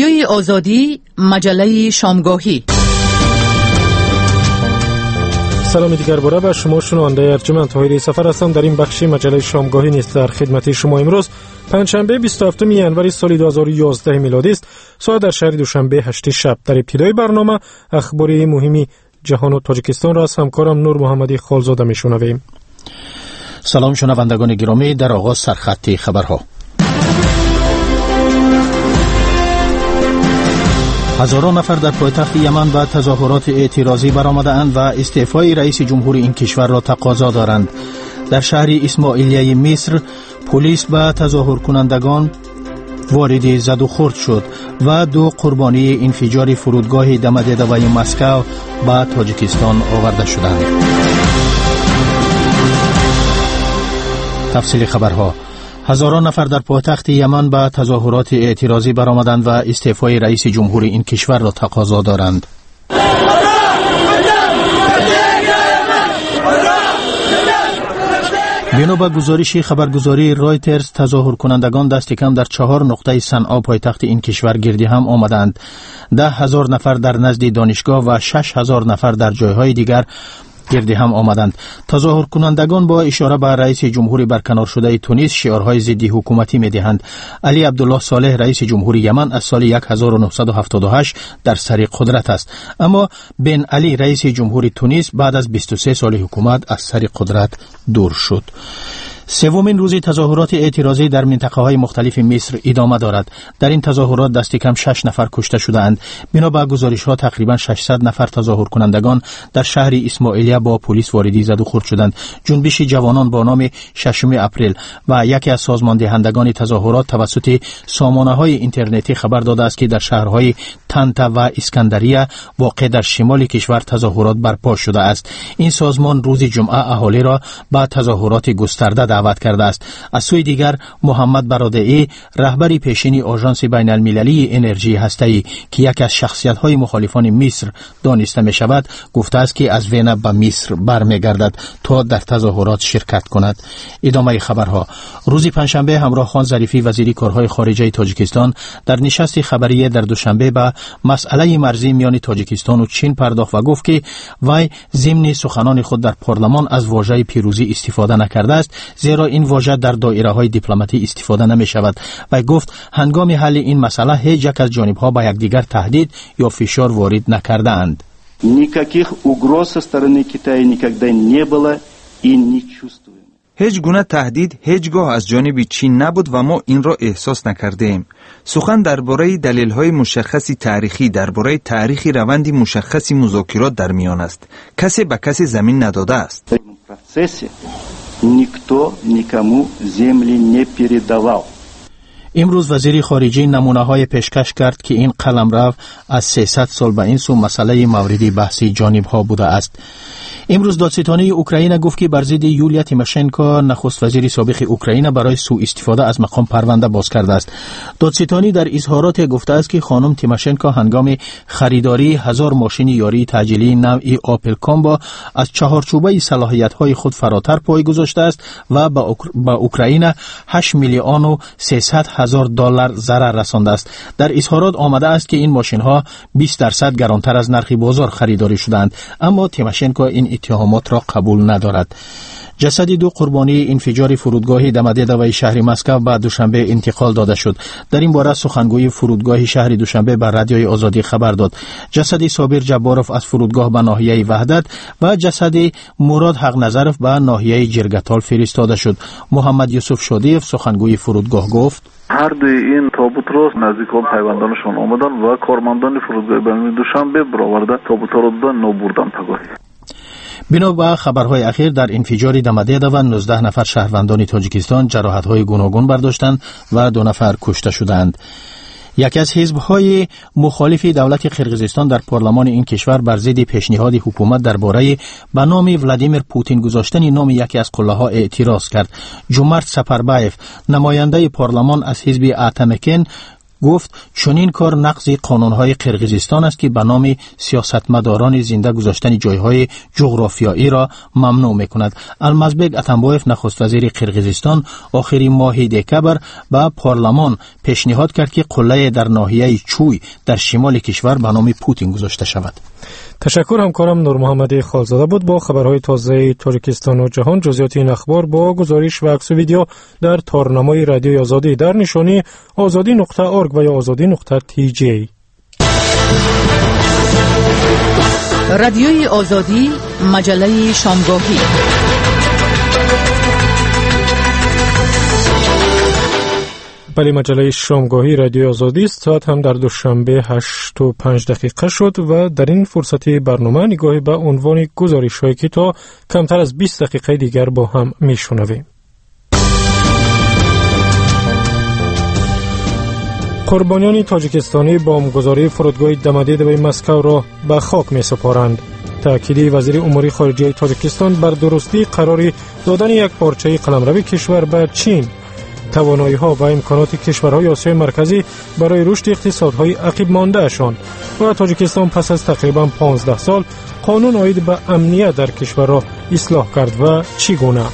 رادیوی آزادی، مجله شامگاهی. سلام دیگر باره به شما شنونده ارجمند طاهری سفر هستم. در این بخش مجله شامگاهی نیست در خدمت شما. امروز پنجشنبه 27 ینوری سال 2011 میلادی است. ساعت در شهر دوشنبه 8 شب. در ابتدای برنامه اخبار مهمی جهان و تاجیکستان را از همکارم نور محمدی خالزاده میشنویم. سلام شنوندگان گرامی، در آغاز سرخط خبرها. هزاران نفر در پایتخت یمن به تظاهرات اعتراضی برآمده‌اند و استعفای رئیس جمهور این کشور را تقاضا دارند. در شهر اسماعیلیه مصر پلیس به تظاهر کنندگان وارد زد و خورد شد و 2 قربانی انفجار فرودگاه دمدیدوی مسکو به تاجیکستان آورده شدند. تفصیل خبرها. هزاران نفر در پایتخت یمن به تظاهرات اعتراضی برآمدند و استعفای رئیس جمهور این کشور را تقاضا دارند. بنا به گزارش خبرگزاری رایترز، تظاهر کنندگان دست کم در 4 نقطه صنعا پایتخت این کشور گردی هم آمدند. 10,000 نفر در نزد دانشگاه و 6,000 نفر در جایهای دیگر گردی هم آمدند. تظاهر کنندگان با اشاره به رئیس جمهور برکنار شده تونس شعارهای ضد حکومتی می‌دهند. علی عبدالله صالح رئیس جمهور یمن از سال 1978 در سر قدرت است، اما بن علی رئیس جمهور تونس بعد از 23 سال حکومت از سر قدرت دور شد. سومین روز تظاهرات اعتراضی در منطقه‌های مختلف مصر ادامه دارد. در این تظاهرات دست کم 6 نفر کشته شدند. بنا به گزارش‌ها تقریباً 600 نفر تظاهر کنندگان در شهر اسماعیلیه با پلیس واردی زد و خورد شدند. جنبش جوانان با نام 6 اپریل و یکی از سازماندهندگان تظاهرات توسط سامانه‌های اینترنتی خبر داده است که در شهرهای طنطا و اسکندریه واقع در شمال کشور تظاهرات برپا شده است. این سازمان روز جمعه اهالی را به تظاهرات گسترده دعوت کرده است. از سوی دیگر محمد برادعی رهبر پیشین آژانس بین المللی انرژی هسته‌ای که یکی از شخصیت‌های مخالفان مصر دانسته می‌شود گفته است که از وین به مصر برمیگردد تا در تظاهرات شرکت کند. ادامه خبرها. روز پنجشنبه همراه خان ظریفی وزیر کارهای خارجه تاجیکستان در نشست خبری در دوشنبه به مسئله مرزی میان تاجیکستان و چین پرداخت و گفت که وی ضمن سخنان خود در پارلمان از واژه پیروزی استفاده نکرده است، زیرا این واژه در دایره‌های دیپلماتی استفاده نمی‌شود و گفت هنگام حل این مسئله هیچ یک از جانب‌ها به یکدیگر تهدید یا فشار وارد نکرده‌اند. Никаких угроз со стороны Китая никогда не было и не чувствуем. هیچ گونه تهدید هیچگاه از جانب چین نبود و ما این را احساس نکردیم. سخن درباره دلایل مشخصی تاریخی، درباره تاریخی روندی مشخصی مذاکرات در میان است. کسی به کسی زمین نداده است. Никто никому земли не передавал. امروز وزیر خارجه نمونه‌های پیشکش کرد که این قلمرو از 300 سال به این سو مسئله مورد بحث جانب‌ها بوده است. امروز دادستانی اوکراین گفت که بر ضد یولیا تیماشنکو نخست وزیر سابق اوکراین برای سوء استفاده از مقام پرونده باز کرده است. دادستانی در اظهارات گفته است که خانم تیماشنکو هنگام خریداری 1000 ماشین یاری تعجیلی نوع آپل کامبو از چهارچوبه صلاحیت‌های خود فراتر پای گذاشته است و به اوکراین 8 میلیون و 300 هزار دلار ضرر رسانده است. در اظهارات آمده است که این ماشین‌ها 20% گرانتر از نرخ بازار خریداری شدند، اما تیماشنکو این اتهامات را قبول ندارد. جسد 2 قربانی انفجار فرودگاه دمدیدوی شهر مسکو بعد دوشنبه انتقال داده شد. در این باره سخنگوی فرودگاه شهر دوشنبه بر رادیوی آزادی خبر داد. جسد صابر جباروف از فرودگاه به ناحیه وحدت و جسد مراد حق نظرف به ناحیه جرگتال فرستاده شد. محمد یوسف شادیف سخنگوی فرودگاه گفت هر دوی این تابوت را نزدیکان پیوندانشان آمدن و کارمندان فرودگاه بین دوشنبه برآورده تابوت را به نو بردن پگاهی. بنا به خبرهای اخیر در انفجار دمدیدو 19 نفر شهروندان تاجیکستان جراحت‌های گوناگون برداشتند و 2 نفر کشته شدند. یکی از حزب‌های مخالف دولت قرقیزستان در پارلمان این کشور بر ضد پیشنهاد حکومت درباره به نام ولادیمیر پوتین گذاشتن نام یکی از قله‌ها اعتراض کرد. جومرت سپربایف نماینده پارلمان از حزب اتمکن گفت چنین کار نقض قانون‌های قرقیزستان است که به نام سیاستمداران زنده گذاشتن جایهای جغرافیایی را ممنوع می‌کند. المازبек اتنبایف نخست وزیر قرقیزستان آخرین ماه دکبر به پارلمان پیشنهاد کرد که قله در ناحیه چوی در شمال کشور به نام پوتین گذاشته شود. تشکر همکارم نور محمد خالزاده بود با خبرهای تازه تاجیکستان و جهان. جزئیات این اخبار با گزارش و عکس و ویدیو در تارنمای رادیوی آزادی در نشانی azadi.org و یا azadi.tj. رادیوی آزادی، مجله شامگاهی. بله، مجله شامگاهی رادیو آزادی است. ساعت هم در دوشنبه 8:05 شد و در این فرصت برنامه نگاهی به عنوان گزارش هایی که تا کمتر از 20 دقیقه دیگر با هم میشنویم. قربانیان تاجیکستانی بمبگذاری فرودگاه دمدیدوی مسکو را به خاک می سپارند. تأکید وزیر امور خارجه تاجیکستان بر درستی قرار دادن یک پارچه قلمرو کشور به چین، توانایی‌ها و امکانات کشورهای آسیای مرکزی برای رشد اقتصادهای عقب مانده‌شان و تاجیکستان پس از تقریباً 15 سال قانون عاید به امنیت در کشور را اصلاح کرد و چگونه.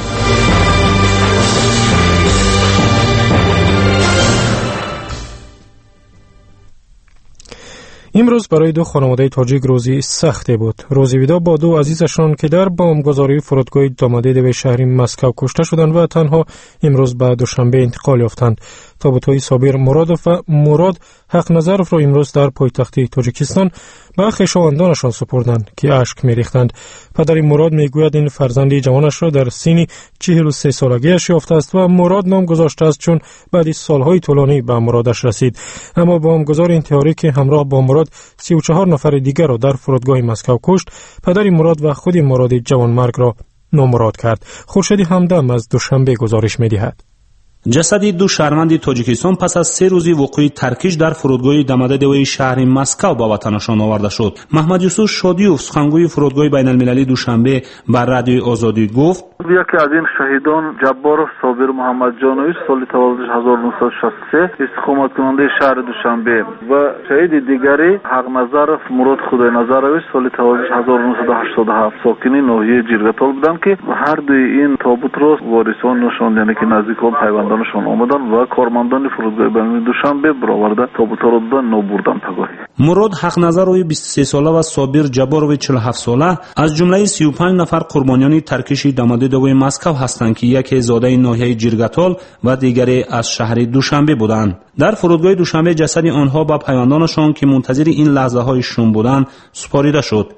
امروز برای دو خانواده تاجیک روزی سختی بود. روزی ودا با دو عزیزشان که در بمبگذاری فرودگاه دامادیدوی شهر مسکو کشته شدند و تنها امروز به دوشنبه انتقال یافتند. تابوت‌های صابر مرادوف و مراد حق نظرف را امروز در پایتخت تاجیکستان به خویشاوندانشان سپردند که اشک می‌ریختند. پدر مراد میگوید این فرزند جوانش را در سن 43 سالگیش یافته است و مراد نام گذاشته است چون بعد از سالهای طولانی به مرادش رسید. اما بمبگذار انتحاری که همراه با مراد 34 نفر دیگر را در فرودگاه مسکو کشت، پدر مراد و خود مراد جوانمرگ را نامراد کرد. خورشید همدم از دوشنبه گزارش می‌دهد. جسد دو شهروند تاجیکستان پس از 3 روز وقوع ترکیش در فرودگاه دمدیدوی شهر مسکو به وطنشان آورده شد. محمد یوسف شادیوف سخنگوی فرودگاه بین المللی دوشنبه بر رادیوی آزادی گفت: یکی از این شهیدان جبارов صابر محمد جانوی سال تولدش 1963 استقامت کننده شهر دوشنبه و شهید دیگری حق نظرف مراد خدای نظروی سال تولدش 1987 ساکن ناحیه جیرگاتال بودند که هر دوی این تابوت را وارثانشان یعنی که نزدیکان پیوندانشان آمدن و کارمندان فرودگاه بین المللی دوشنبه برآورده تابوت را دادن نابردن پگاهی. مراد حق نظروی 23 ساله و صابر جبارov 47 ساله از جمله 35 نفر قربانیان ترکیش دمدیدوی مسکو هستند که یکی زاده ناحیه جیرگاتال و دیگری از شهر دوشنبه بودند. در فرودگاه دوشنبه جسد آنها با پیوندانشان که منتظر این لحظه های شوم بودند سپاریده شد.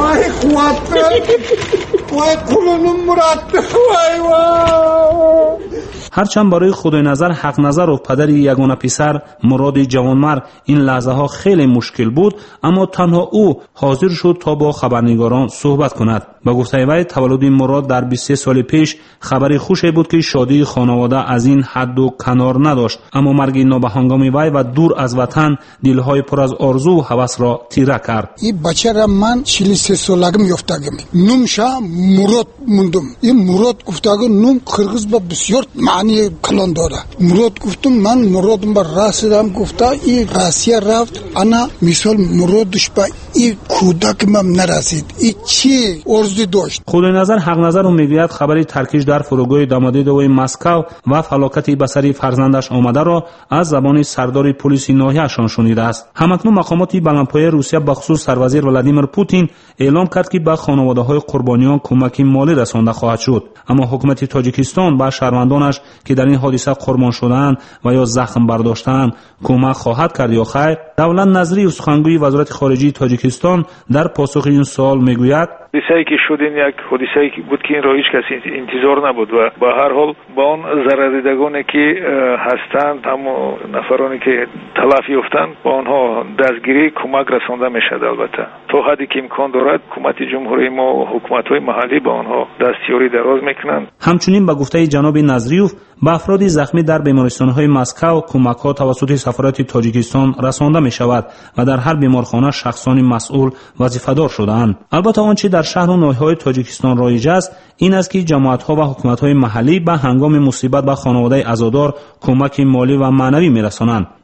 هرچند برای خدای نظر حق نظر و پدر یگانه پسر مراد جوانمرد این لحظه ها خیلی مشکل بود، اما تنها او حاضر شد تا با خبرنگاران صحبت کند. با گفته وی تولد مراد در 23 سال پیش خبری خوشی بود که شادی خانواده از این حد و کنار نداشت، اما مرگ نابهنگام وی و دور از وطن دلهای پر از آرزو و هوس را تیره کرد. این بچه را من 43 سالگم یافتگم. نومش مراد موندم. این مراد گفتگو نوم قرغیز با بسیار معنی کلان داره. مراد گفتم من مرادم با راسیدم گفته این راسیه رفت انا مثال مرادش با این کودکم نرسید. این چی ارزی داشت؟ خدای نظر حق نظر رو میگوید خبری ترکیش در فرودگاه دمدیدوی مسکو و فلاکتی به سر فرزندش آمده را از زبان سردار پلیس ناحیه‌شان شنیده است. همکنون مقامات بلندپایه روسیه به خصوص سروازیر ولادیمیر پوتین اعلام کرد که به خانواده‌های قربانیان کمک مالی رسانده خواهد شد، اما حکومت تاجیکستان به شهروندانش که در این حادثه قربان شدند و یا زخم برداشتند کمک خواهد کرد یا خیر؟ دولت نظری سخنگوی وزارت خارجه تاجیکستان در پاسخ این سوال میگوید: حادثه‌ای که شد این یک حادثه‌ای بود که این را هیچ کسی انتظار نبود و به هر حال با آن ضرر دیدگانی که هستند همو نفرانی که تلف یافتند با آنها دستگیری کمک رسانده میشد. البته تا حدی که امکان دارد حکومت جمهوری ما و حکومت‌های محلی با آنها دستیاری دراز میکنند. همچنین به گفته جناب نظریوف به افراد زخمی در بیمارستان‌های مسکو کمک‌ها توسط سفارت تاجیکستان رسانده می‌شود و در هر بیمارخانه شخصان مسئول وظیفه‌دار شده‌اند. البته آنچه در شهر و ناحیه‌های تاجیکستان رایج است این است که جماعت‌ها و حکومت‌های محلی به هنگام مصیبت به خانواده عزادار کمک مالی و معنوی می‌رسانند.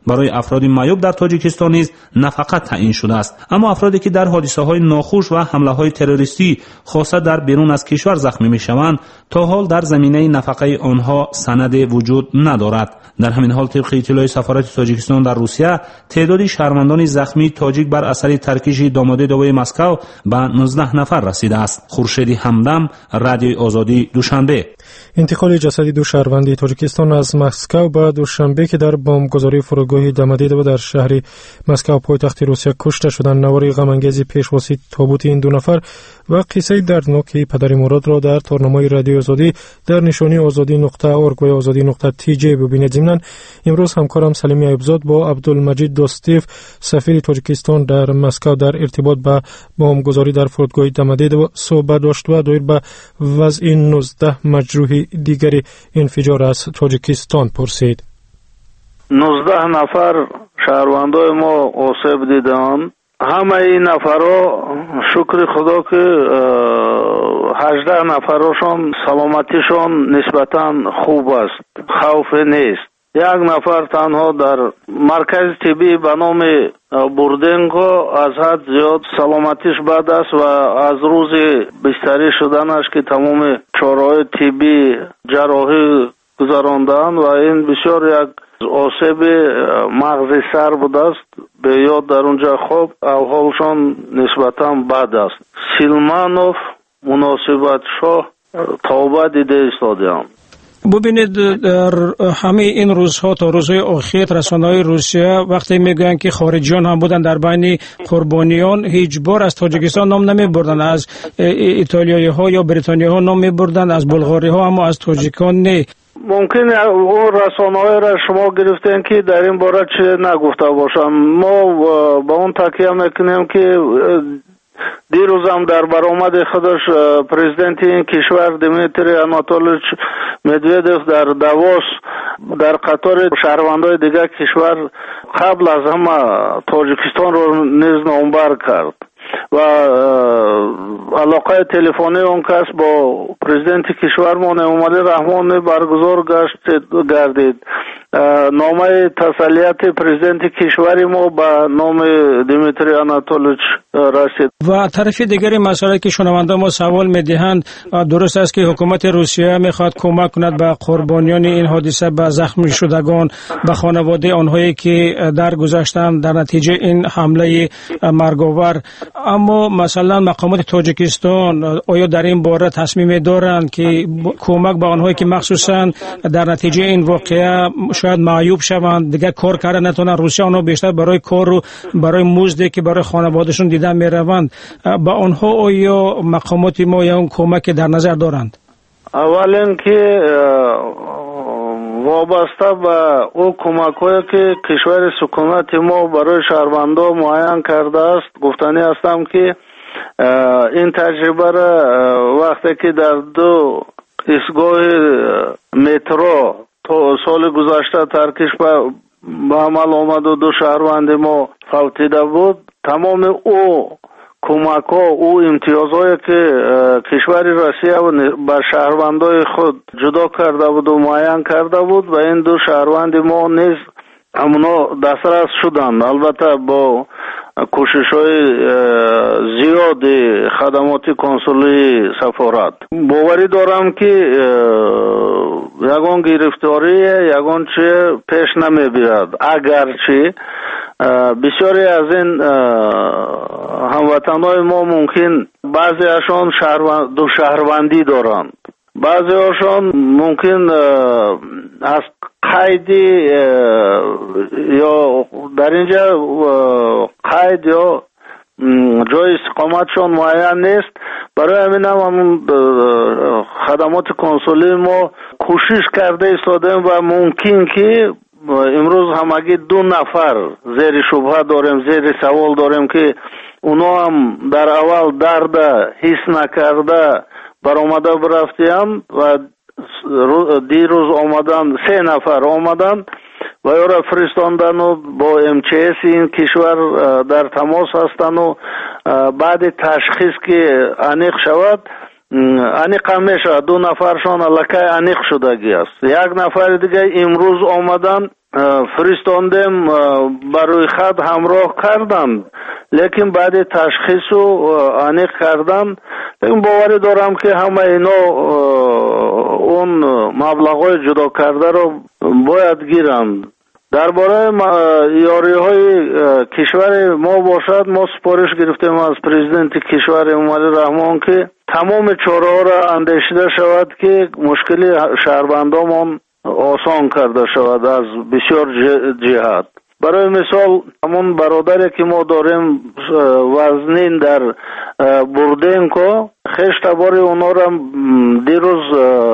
برای افراد معیوب در تاجیکستان نیز نفقه تعیین شده است. اما افرادی که در حادثه‌های ناخوش و حمله‌های تروریستی خاصه در بیرون از کشور زخمی می‌شوند تا حال در زمینه نفقه آنها سند وجود ندارد. در همین حال طبق اطلاع سفارت تاجیکستان در روسیه تعدادی شهروندان زخمی تاجیک بر اثر ترکیش داماده دوای مسکو به 19 نفر رسیده است. خورشید همدم، رادیوی آزادی، دوشنبه. انتقال جسد دو شهروند تاجیکستان از مسکو به دوشنبه که در بمبگذاری فرودگاه دامادید و در شهر مسکو پایتخت روسیه کشته شدند نواری غم انگیز پیشواسی تابوت این دو نفر و قصه دردناک پدر مراد را در تارنمای رادیو آزادی در نشانی آزادی.org و آزادی.tj ببینید. ضمن امروز همکارم سلیمی ایوبزاد با عبدالمجید دوستیف سفیر تاجیکستان در مسکو در ارتباط با بمبگذاری در فرودگاه دامادید و صحبت داشت و دایر به وضع 19 مجروح دیگری انفجار از تاجیکستان پرسید. 19 نفر شهروندای ما آسیب دیدند. همه این نفرها شکر خدا که 18 نفرشان سلامتیشان نسبتاً خوب است، خوفی نیست. یک نفر تنها در مرکز طبی به نام بوردنگو از حد زیاد سلامتیش بد است و از روز بستری شدنش که تمام چاره‌های طبی جراحی گذراندند و این بسیار یک آسیب مغز سر بوده است. به یاد در اونجا خوب احوالشان نسبتاً بد است. سیلمانوف مناسبت شاه توبه دیده ایستاده‌اند. ببینید در همه این روزها تا روزهای اخیر رسانه‌های روسیه وقتی میگن که خارجیان هم بودن در بین قربانیان هیچ بار از تاجیکستان نام نمیبردن، از ایتالیایی ها یا بریتانیا ها نام میبردن، از بلغاری ها، اما از تاجیکان نه. ممکن اون رسانه‌های را شما گرفتین که در این باره چه نگفته باشم. ما با اون تکیه میکنیم که دیروز هم در برآمد خودش پرزیدنت این کشور دیمیتری آناتولیچ مدویدف در داووس در قطار شهروندای دیگر کشور قبل از همه تاجیکستان رو نیز نامبر کرد و علاقه تلفنی اون کس با پرزیدنت کشورمان امامعلی رحمانی برگزار گردید. نامه تسلیت پرزیدنت کشوری ما به نام دیمیتری آناتولیچ رسید. و طرف دیگری مسئله که شنونده ما سوال میدهند، درست است که حکومت روسیه میخواد کمک کند به قربانیان این حادثه، به زخمی شدگان، به خانواده آنهایی که درگذشتند در نتیجه این حمله مرگاور، اما مثلا مقامات تاجیکستان آیا در این باره تصمیم دارند که کمک به آنهایی که مخصوصا در نتیجه این واقعه شاید معیوب شوند، دیگر کار کردن نتونن، روسیه آنها بیشتر برای کار و برای مزدی که برای خانوادهشون دیدن میروند، با آنها آیا مقامات ما یا اون کمک در نظر دارند؟ اولا که وابسته به او کمک‌هایی که کشور سکونت ما برای شهروندان معین کرده است گفتنی هستم که این تجربه را وقتی که در دو ایستگاه مترو تو سال گذشته ترکیش به عمل آمد و دو شهروند ما فوتیده بود، تمام او کمک ها، او امتیازهایی که کشور روسیه بر شهروندای خود جدا کرده بود و معین کرده بود و این دو شهروند ما نیز همونا دسترس شدند، البته با کوشش های زیاد خدمات کنسولی سفارت. باوری دارم که یگان گرفتاری یگان چه پیش نمی بیاد، اگرچه بسیاری از این هموطنهای ما ممکن بعضی هاشون دو شهروندی دارند، بعضی هاشون ممکن از قیدی یا در اینجا قید یا جای استقامتشون معین نیست. برای همین هم خدمات کنسولی ما کوشش کرده ایستادیم و ممکن که امروز همگی دو نفر زیر شبهه داریم، زیر سوال داریم که اونا هم در اول درد حس نکرده برآمده برفتیم و دیروز آمدن 3 نفر آمدن و یارا فرستاندن و با MCS این کشور در تماس هستن و بعد تشخیص که انیق شود انیق هم میشه. 2 نفرشان علاقه انیق شدگی است. 1 نفر دیگه امروز آمدن فرستاندیم برای خط همراه کردند، لیکن بعد تشخیص و انیق کردن لیکن باوری دارم که همه اینا اون مبلغای جدا کرده رو باید گیرند. درباره یاری های کشور ما باشد، ما سپارش گرفتیم از پرزیدنت کشور امامعلی رحمان که تمام چاره ها را اندیشیده شود که مشکل شهروندان آسان کرده شود از بسیار جهات. برای مثال همون برادری که ما داریم وزنین در بردینکو، خشت باری اونا را دیروز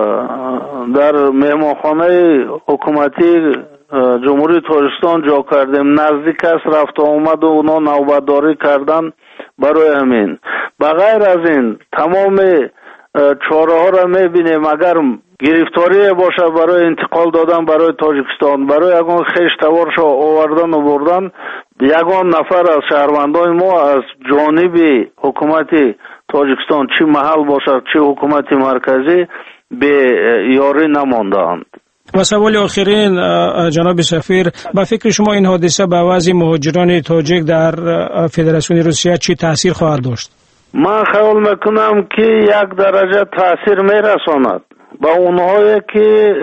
در مهمانخانه حکومتی جمهوری تاجیکستان جا کردیم. نزدیک است رفت آمد و اونا نوبتداری کردن. برای همین بغیر از این تمام چاره ها را میبینیم اگر گرفتاری باشه برای انتقال دادن برای تاجیکستان، برای یگان خشتوارش آوردن و بردن، یگان نفر از شهروندان ما از جانب حکومت تاجیکستان چی محل باشد چی حکومت مرکزی به یاری نماندند. و سوال آخرین جناب سفیر، با فکر شما این حادثه به وضع مهاجران تاجیک در فدراسیون روسیه چی تاثیر خواهد داشت؟ من خیال میکنم که یک درجه تاثیر میرساند با اونهایی که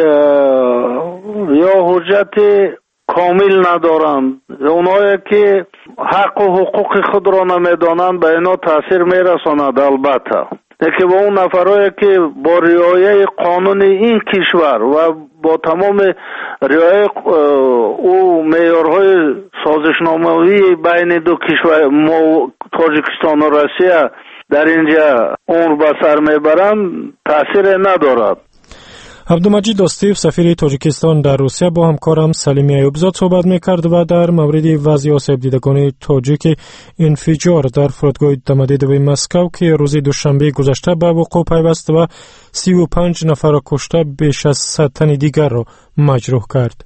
یا حجت کامل ندارند، اونهایی که حق و حقوق خود را نمیدانند، به اینا تاثیر میرساند. البته که با اون نفرایی که با رعایت قانون این کشور و با تمام رعایت او معیارهای سازشنامه‌ای بین دو کشور تاجیکستان و روسیه در اینجا عمر به سر میبرند، تاثیر ندارد. عبدالمجید دوستیف سفیر تاجیکستان در روسیه با همکارم سلیمی ایوبزاد صحبت میکرد و در مورد وضع آسیب دیدگان تاجیک انفجار در فرودگاه دمادیدوی مسکو که روز دوشنبه گذشته به وقوع پیوست و 35 نفر را کشته، بیش از 100 تن دیگر را مجروح کرد.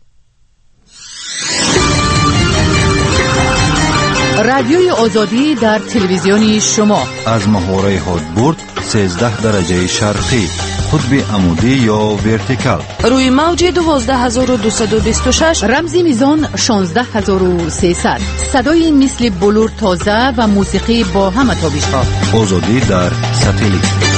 رادیوی آزادی در تلویزیون شما از ماهواره هادبورد 13 درجه شرقی، قطب عمودی یا ورتیکال، روی موج 12226، رمزی میزان 16300، صدای مثل بلور تازه و موسیقی با همه تابش‌ها. آزادی در ساتلیت.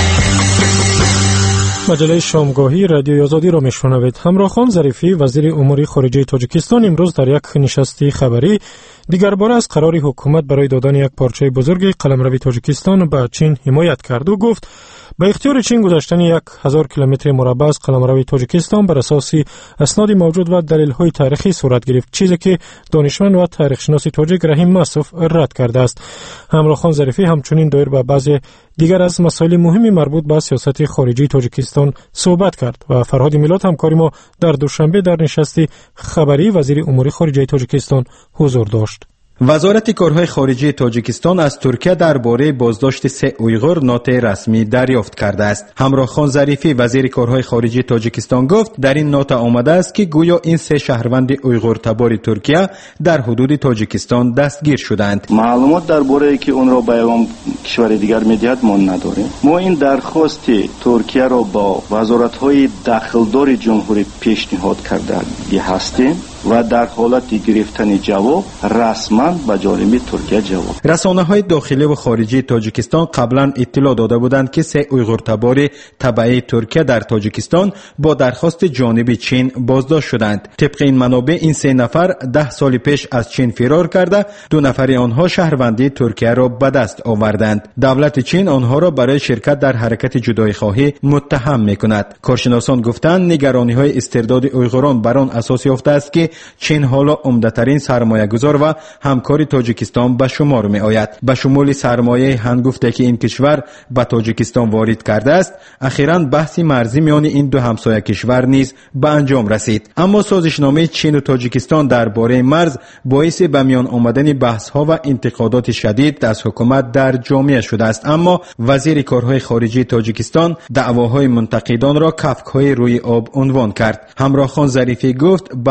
مجله شامگاهی رادیوی آزادی را میشنوید. همراهان ظریفی وزیر امور خارجه تاجیکستان امروز در یک نشست خبری دیگر بار از قرار حکومت برای دادن یک پارچه بزرگ قلمرو تاجیکستان به چین حمایت کرد و گفت به اختیار چین گذاشتن 1000 کیلومتر مربع از قلمرو تاجیکستان بر اساس اسناد موجود و دلیل‌های تاریخی صورت گرفت، چیزی که دانشمند و تاریخشناس تاجیک رحیم مصوف رد کرده است. همراهان ظریفی همچنین دایر به بعضی دیگر از مسائل مهمی مربوط به سیاست خارجی تاجیکستان صحبت کرد و فرهاد میلاد همکار ما در دوشنبه در نشست خبری وزیر امور خارجه تاجیکستان حضور داشت. وزارت کارهای خارجی تاجیکستان از ترکیه درباره بازداشت 3 اویغور نوت رسمی دریافت کرده است. همراهخان ظریفی وزیر کارهای خارجی تاجیکستان گفت در این نوت آمده است که گویا این 3 شهروند اویغور تبار ترکیه در حدود تاجیکستان دستگیر شدند. معلومات درباره که اون را به کشور دیگر میدهد ما نداریم. ما این درخواست ترکیه را با وزارت‌های داخلدار جمهوری پیشنهاد کرده هستیم و در حالت گرفتن جواب رسما به جانب ترکیه جواب. رسانه‌های داخلی و خارجی تاجیکستان قبلا اطلاع داده بودند که 3 اویغور تبار تبعی ترکیه در تاجیکستان با درخواست جانب چین بازداشت شدند. طبق این منابع این 3 نفر 10 سال پیش از چین فرار کرده، 2 نفر آنها شهروندی ترکیه را به دست آوردند. دولت چین آنها را برای شرکت در حرکت جدایی خواهی متهم می‌کند. کارشناسان گفتند نگرانی‌های استرداد اویغوران بر آن اساس یافته است که چین حالا عمده‌ترین سرمایه‌گذار و همکار تاجیکستان به شمار می‌آید. به شمول سرمایه هنگفته که این کشور به تاجیکستان وارد کرده است، اخیراً بحث مرزی میان این دو همسایه کشور نیز به انجام رسید. اما سازشنامه چین و تاجیکستان درباره مرز باعث به میان آمدن بحث‌ها و انتقادات شدید از حکومت در جامعه شده است. اما وزیر کارهای خارجی تاجیکستان دعواهای منتقدان را کفک‌های روی آب عنوان کرد. همراهخان ظریفی گفت به نام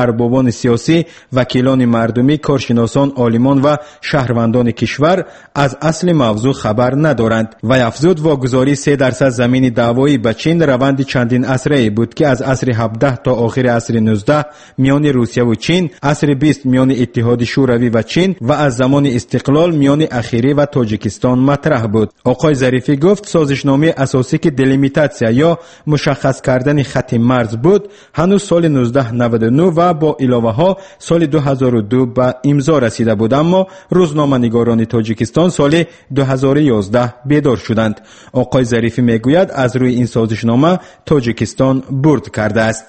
اربابان سیاسی، وکیلان مردمی، کارشناسان، عالمان و شهروندان کشور از اصل موضوع خبر ندارند. و افزود واگذاری 3% زمین دعوایی به چین روند چندین عصره بود که از عصر 17 تا آخر عصر 19 میان روسیه و چین، عصر 20 میان اتحاد شوروی و چین و از زمان استقلال میان اخیری و تاجیکستان مطرح بود. آقای ظریفی گفت سازشنامه اساسی که دلیمیتاسیا یا مشخص کردن خط مرز بود هنوز سال 1999 و با علاوه ها سال 2002 به امضا رسیده بود، اما روزنامه‌نگاران تاجیکستان سال 2011 بیدار شدند. آقای ظریفی میگوید از روی این سازشنامه تاجیکستان برد کرده است.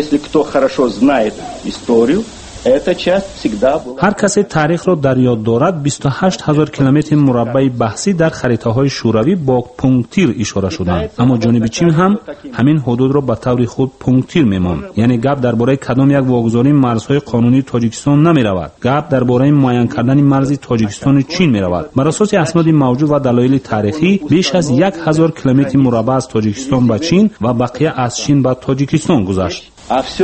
هر کسی تاریخ را در یاد دارد 28,000 کیلومتر مربع بحثی در خریطه‌های شوروی با پونکتیر اشاره شدند، اما جانب چین هم همین حدود را به طور خود پونکتیر می‌ماند. یعنی گپ درباره کدام یک واگذاری مرزهای قانونی تاجیکستان نمی‌رود، گپ درباره معین کردن مرز تاجیکستان چین می‌رود. بر اساس اسناد موجود و دلایل تاریخی بیش از 1,000 کیلومتر مربع از تاجیکستان به چین و بقیه از چین به تاجیکستان گذشت.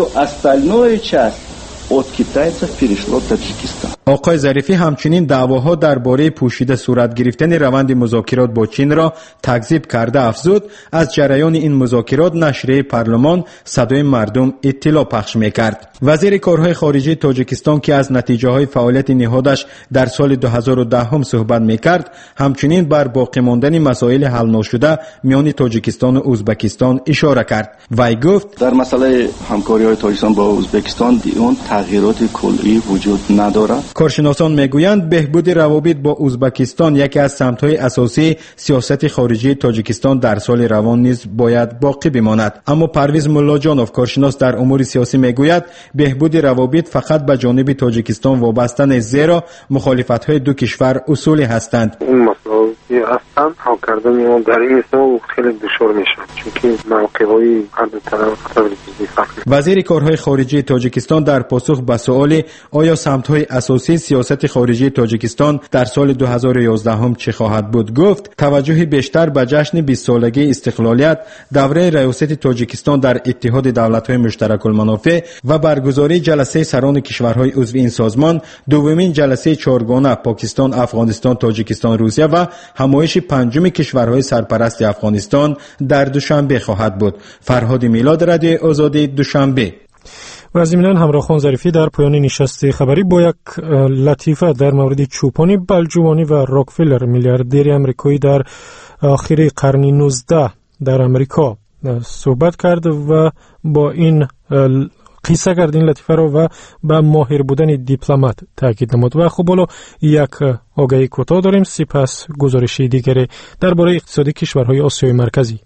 آقای ظریفی همچنین دعواها درباره پوشیده صورت گرفتن روند مذاکرات با چین را تکذیب کرده افزود از جریان این مذاکرات نشریه پارلمان صدای مردم اطلاع پخش می‌کرد. وزیر کارهای خارجه تاجیکستان که از نتیجه های فعالیت نهادش در سال 2010 هم صحبت می‌کرد، همچنین بر باقی ماندن مسائل حل نشده میان تاجیکستان و ازبکستان اشاره کرد. وی گفت در مسئله همکاری‌های تاجیکستان با ازبکستان اون تغییرات کلی وجود ندارد. کارشناسان میگویند بهبود روابط با ازبکستان یکی از سمت‌های اساسی سیاست خارجی تاجیکستان در سال روان نیز باید باقی بماند. اما پرویز ملاجانوف کارشناس در امور سیاسی میگوید بهبود روابط فقط به جانب تاجیکستان وابسته نیست، زیرا مخالفت‌های دو کشور اصولی هستند. این مسائل هستند حل کردن اون در این مسئله خیلی دشوار میشه، چون موقع‌های هر دو طرف خیلی فرق. وزیر کارهای خارجه تاجیکستان در پاسخ به سؤال آیا سمت‌های اساسی سیاست خارجی تاجیکستان در سال 2011 هم چه خواهد بود گفت توجه بیشتر به جشن 20 سالگی استقلالیت، دوره ریاست تاجیکستان در اتحاد دولت‌های مشترک المنافع و برگزاری جلسه سران کشورهای عضو این سازمان، دومین جلسه چهارگانه پاکستان، افغانستان، تاجیکستان، روسیه و همایش پنجم کشورهای سرپرست افغانستان در دوشنبه خواهد بود. فرهاد میلاد، رادیو آزادی، دوشنبه. و از ضمن همراه ظریفی در پایان نشست خبری با یک لطیفه در مورد چوپانی بلجوانی و راکفلر میلیاردر امریکایی در آخر قرن 19 در امریکا صحبت کرد و با این قصه کرد این لطیفه را و به ماهر بودن دیپلمات تاکید نمود. و خب حالا یک آگهی کوتاه داریم، سپس گزارش دیگری درباره اقتصاد کشورهای آسیای مرکزی.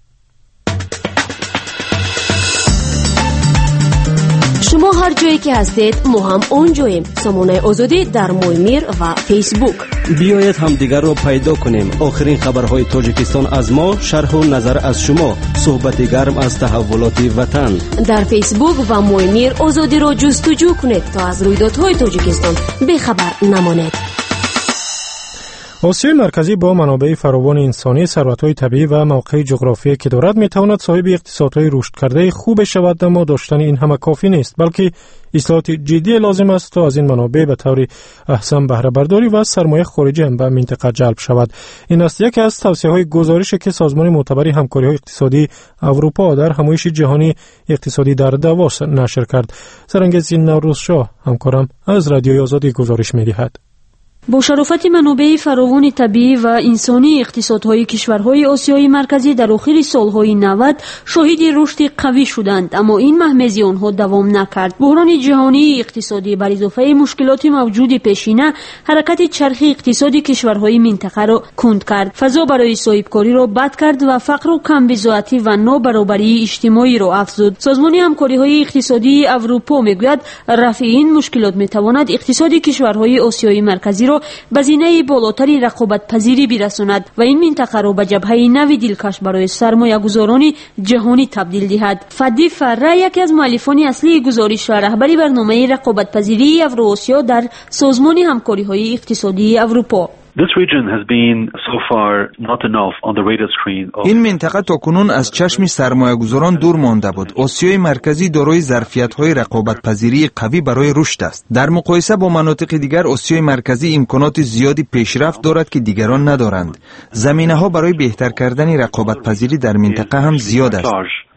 شما هر جایی که هستید ما هم اونجاییم. سامانه آزادی در مویمیر و فیسبوک. بیایید هم دیگر رو پیدا کنیم. آخرین خبرهای تاجیکستان از ما، شرح و نظر از شما، صحبت گرم از تحولات وطن. در فیسبوک و مویمیر آزادی رو جستجو کنید تا از رویدادهای تاجیکستان بیخبر نمانید. آسیای مرکزی با منابع فراوان انسانی، ثروت‌های طبیعی و موقع جغرافیایی که دارد می‌تواند صاحب اقتصادهای رشد کرده خوب شود، اما داشتن این همه کافی نیست، بلکه اصلاحات جدی لازم است تا از این منابع به طور احسن بهره برداری و سرمایه خارجی هم به منطقه جلب شود. این است یکی از توصیه‌های گزارشی که سازمان معتبر همکاری‌های اقتصادی اروپا در همایش جهانی اقتصادی در داووس نشر کرد. سرانگیز نوروز شاه همکارم از رادیو آزادی گزارش می‌دهد. با شرافت منابع فراوان طبیعی و انسانی، اقتصادهای کشورهای آسیای مرکزی در آخر سالهای 90 شاهد رشد قوی شدند، اما این مهمزی آنها دوام نکرد. بحران جهانی اقتصادی بر اضافه مشکلات موجود پیشینه حرکت چرخ اقتصادی کشورهای منطقه را کند کرد، فضا برای صاحبکاری را بد کرد و فقر و کمبزاعتی و نابرابری اجتماعی را افزود. سازمان همکاری‌های اقتصادی اروپا میگوید رفع این مشکلات میتواند اقتصاد کشورهای آسیای مرکزی به زینه بالاتری رقابت پذیری برساند و این منطقه را به جبهه نوی دلکش برای سرمایه گذاران جهانی تبدیل دهد. فدی فره یکی از مؤلفان اصلی گزارش رهبری برنامه رقابت پذیری اوراسیا در سازمان همکاری های اقتصادی اروپا. این منطقه تاکنون از چشم سرمایه‌گذاران دور مانده بود. آسیای مرکزی دارای ظرفیت‌های رقابت‌پذیری قوی برای رشد است. در مقایسه با مناطق دیگر آسیای مرکزی امکانات زیادی پیشرفت دارد که دیگران ندارند. زمینه‌ها برای بهتر کردن رقابت‌پذیری در منطقه هم زیاد است.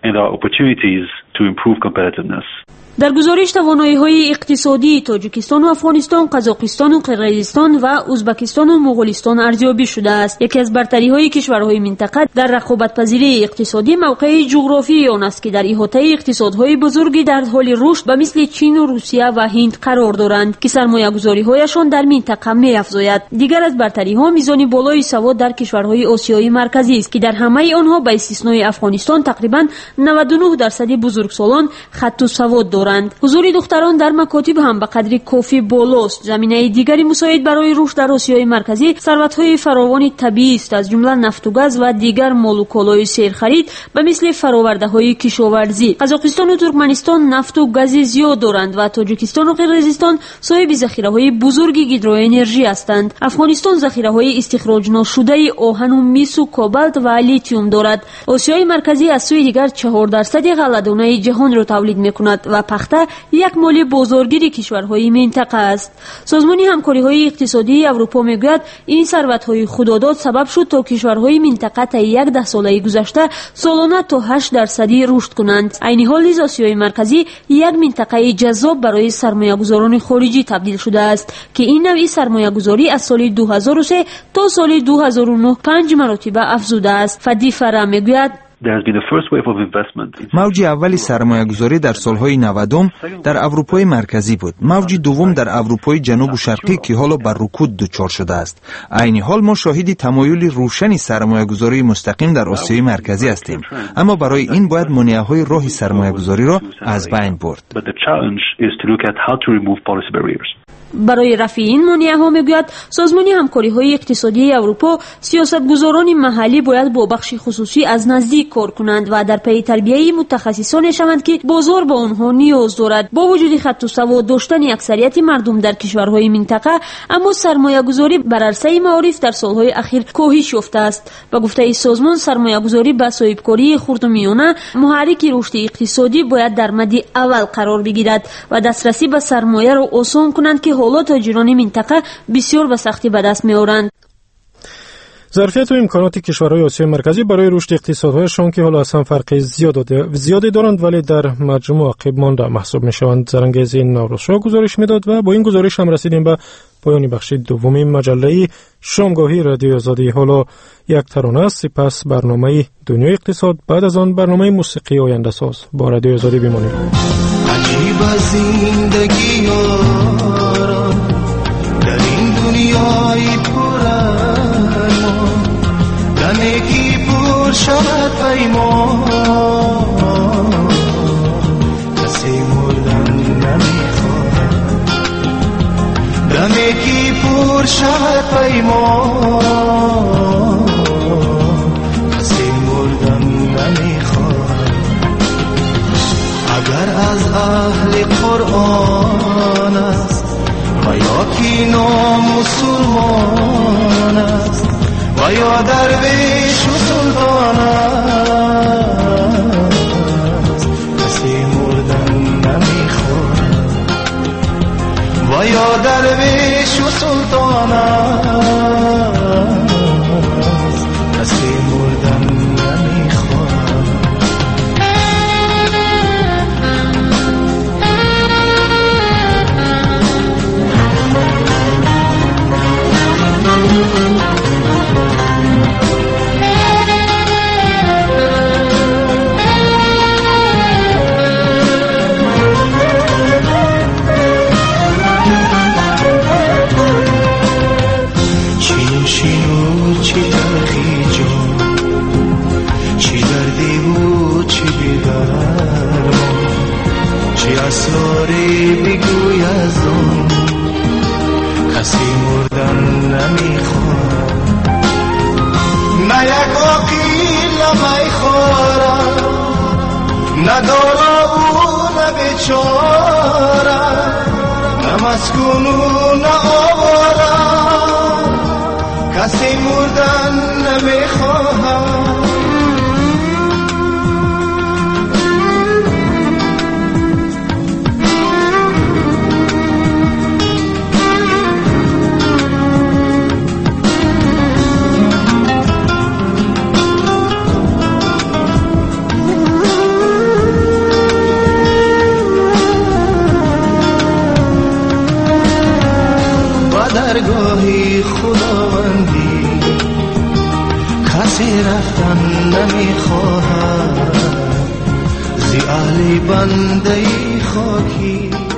در گزارش توانایی‌های اقتصادی تاجیکستان و افغانستان، قزاقستان و قرقیزستان و ازبکستان و مغولستان ارزیابی شده است. یکی از برتری‌های کشورهای منطقه در رقابت‌پذیری اقتصادی موقع جغرافیایی آن است که در احاطه اقتصادهای بزرگی در حال رشد به مثل چین و روسیه و هند قرار دارند که سرمایه‌گذاری‌هایشان در منطقه می‌افزاید. دیگر از برتری‌ها میزان بالای سواد در کشورهای آسیایی مرکزی است که در همه آنها به استثنای افغانستان تقریباً 99% بزرگسالان خط سواد دارند. حضور دختران در مکاتب هم به قدری کافی بالاست. زمینه دیگری مساعد برای رشد در آسیای مرکزی ثروت‌های فراوان طبیعی است، از جمله نفت و گاز و دیگر مال و کالای سیرخرید به مثل فرآورده‌های کشاورزی. قزاقستان و ترکمنستان نفت و گاز زیاد دارند و تاجیکستان و قرقیزستان صاحب ذخیره‌های بزرگی گیدروانرژی هستند. افغانستان ذخیره‌های استخراج نشده آهن و مس و کوبالت و لیتیوم دارد. آسیای مرکزی از سوی دیگر 4% غله‌دانه جهان را تولید می‌کند و پخته یک مال بازارگیر کشورهای منطقه است. سازمان همکاری‌های اقتصادی اروپا میگوید این ثروت‌های خودآداد سبب شد تا کشورهای منطقه تا 10 ساله گذشته سالانه تا 8% رشد کنند. عین حال نیز آسیای مرکزی یک منطقه جذاب برای سرمایه‌گذاران خارجی تبدیل شده است که این نوع سرمایه‌گذاری از سال 2003 تا سال 2009 5 مرتبه افزوده است. فدی فرا میگوید موج اولی سرمایه‌گذاری در سالهای 90 در اروپای مرکزی بود. موج دوم در اروپای جنوب و شرقی که حالا بر رکود دچار شده است. عین حال ما شاهد تمایل روشنی سرمایه‌گذاری مستقیم در آسیای مرکزی هستیم، اما برای این باید مانع‌های راه سرمایه‌گذاری را از بین برد. برای رفع این مانع‌ها میگوید سازمان همکاری‌های اقتصادی اروپا سیاستگزاران محلی باید با بخش خصوصی از نزدیک کار کنند و در پی تربیت متخصصان شوند که بازار به آنها نیاز دارد. با وجود خط سواد داشتن اکثریت مردم در کشورهای منطقه، اما سرمایه‌گذاری بر عرصه معارف در سالهای اخیر کاهش یافته است. با گفته سازمان سرمایه‌گذاری به صاحبکاری خرد و میانه محرک رشد اقتصادی باید در مد اول قرار بگیرد و دسترسی به سرمایه را آسان کنند که حالا تاجران منطقه بسیار به سختی به دست می‌آورند. ظرفیت و امکانات کشورهای آسیای مرکزی برای رشد اقتصادهایشان که حالا اصلا فرق زیادی دارند ولی در مجموع عقب مانده محسوب می‌شوند. زرنگیز نوروزشاه گزارش می‌داد و با این گزارش هم رسیدیم به پایان بخش دوم مجله شامگاهی رادیو آزادی. حالا یک ترانه است، سپس برنامه دنیای اقتصاد، بعد از آن برنامه موسیقی آینده ساز. با رادیو آزادی بمانید. عجیب زندگی در این دنیای پرارمان، دمکی پر شود پیمان، کسی مردن نمیخواد. دمکی پر شود پیمان، کسی مردن نمیخواد. اگر از اهل قرآن است و یا کی نامسلمان است و یا درویش و سلطان است، کسی مردن نمیخواد. و یا درویش و سلطان است، کسی مردن نمیخواد. اسراری بگوی از اون، کسی مردن نمیخواد. نه یک عقیل نمیخورد، نه دالا و نه بیچاره، نه مسکون و نه آواره، ولی مردن نمیخواهم. درگاهی خداوندی کسی رفتن نمیخواهد، زی اهل بنده خاکی